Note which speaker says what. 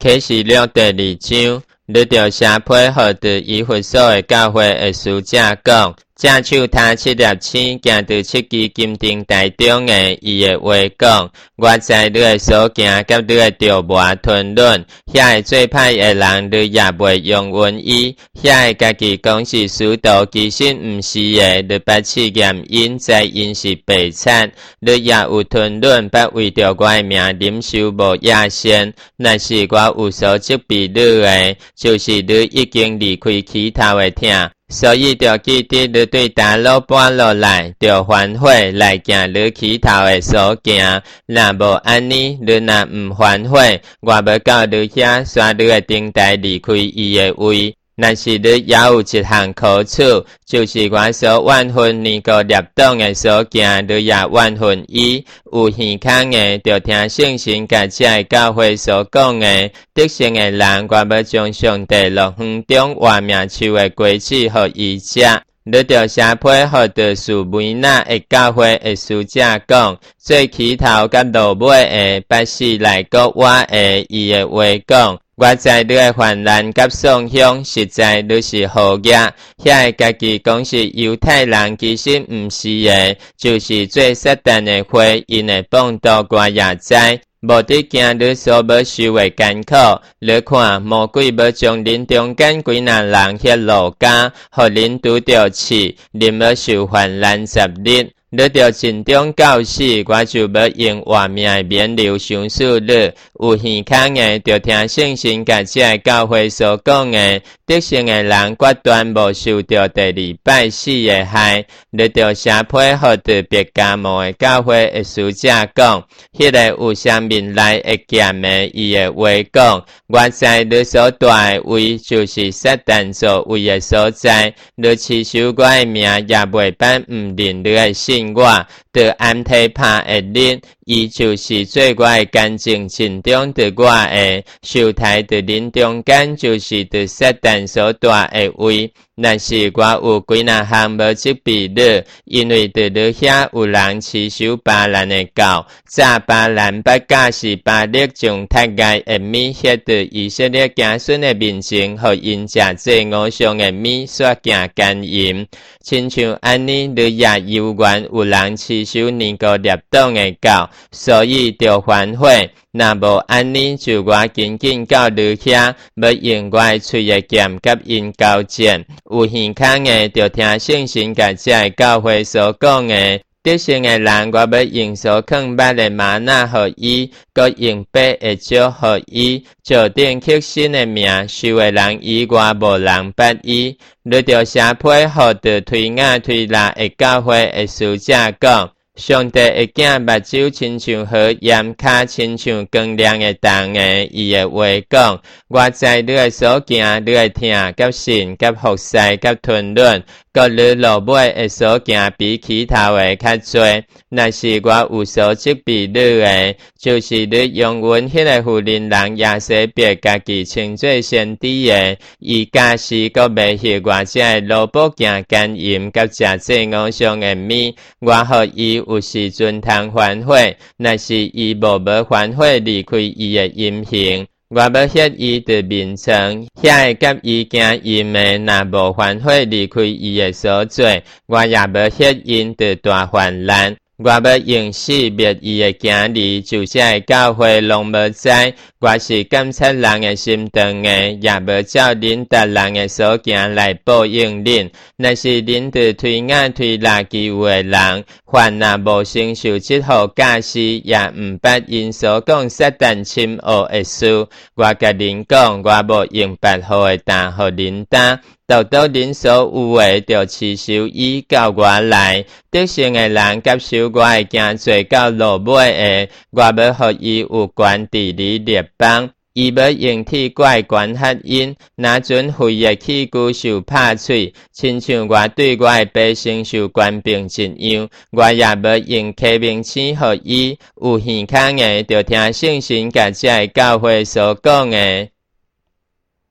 Speaker 1: 启示录第2章，你着写配合着以弗所的教会的使者讲，正手他7粒星，行伫7支金灯台中的伊的话讲，我在你的所行，甲你的着磨吞论，遐个最歹的人，你也袂用允伊；遐个家己讲是使徒，其实毋是的，你捌试验因，知因是白惨，你也有吞论，捌为着我的名忍受无野先。若是我有所责备你的，就是你已经离开起头的听。所以着记得你对打落搬落来，着反悔来行你起头的所行。若无安尼，你若毋反悔，我要到你遐刷你的灯台离开伊的位。若是你也有一项苦处，就是我所怨恨尼哥列党的所行，你也怨恨伊。有耳孔的，就听圣神甲这个教会所讲的，得胜的人，我要将上帝乐园中活命树的果子予伊食。你着写配合着属维纳的教会的使者讲，最起头甲落尾的，不是来国我的伊的话讲。我在你的患难甲丧凶，实在你是好嘢。遐个家己讲是犹太人，其实毋是的，就是做撒旦的会，因会帮助我也知。无得惊你所要受的艰苦，你看魔鬼要将恁中间几若人迄落家，互恁拄着刺，恁要受患难10日。你着尽忠到死，我就要用活命的免流相信你。有耳孔的，着听圣神甲这个教会所讲的，得胜的人决断无受到第2摆死的害。你着写配合着别加摩的教会的使者讲，迄个有生命来会剑的伊的话讲，我在你所住的位，就是撒旦所位的所在。你持守我的名，也袂办毋认你的信我，得安提帕的恁，伊就是做我的干净尽忠的我的，受台的恁中间，就是对撒旦所住的位。若是我有几若项无责备你，因为伫你遐有人持守巴兰的教，早巴兰捌假是巴力将太爱的米ฮ็伫以色列子孙的面前，互因食这偶像的米所行奸淫。亲像安尼，你也有缘有人持守尼哥列党的教，所以着反悔。若无安尼，就我紧紧到你遐，要用我的喙的剑甲因交战。有耳孔的，就听圣神甲这个教会所讲的。得胜的人，我要用所放捌的玛纳予伊，佮用白的酒予伊，就定克新的名，受的人以外无人捌伊。你着写配合着推雅推拉的教会的使者讲。上帝的囝目睭亲像火焰，脚亲像光亮的灯的，伊的话讲，我在你的所行，你的听，甲信，甲服侍，甲吞论，各你落尾的所行比起头的较多。若是我有所责备你的，就是你用阮迄个妇人人亚西别家己称作先知的，伊假是阁未许我这个萝卜行奸淫，甲食这偶像的米，我予伊有时阵通反悔。若是伊无反悔离开伊的淫行，我要ฮ็伊的面层，遐个甲伊行淫的，若无反悔离开伊的所做，我也要ฮ็因的大患难。我要用死灭伊的行李，就这个教会拢无知。我是监察人的心肠的，也无照恁达人的所行来报应恁。若是恁的推雅推拉欺有的人，凡若无承受这号假释，也毋捌因所讲撒旦侵恶的事，我甲恁讲，我无用8号的担予恁担。到恁所有的，就持守伊到我来。得胜的人接受我的行罪到落尾的，我要予伊有权治理列邦。伊要用铁怪管辖因，那准肺的器具受拍碎，亲像我对我的百姓受官兵一样。我也要用启明星予伊，有耳孔的，就听圣神甲这个教会所讲的。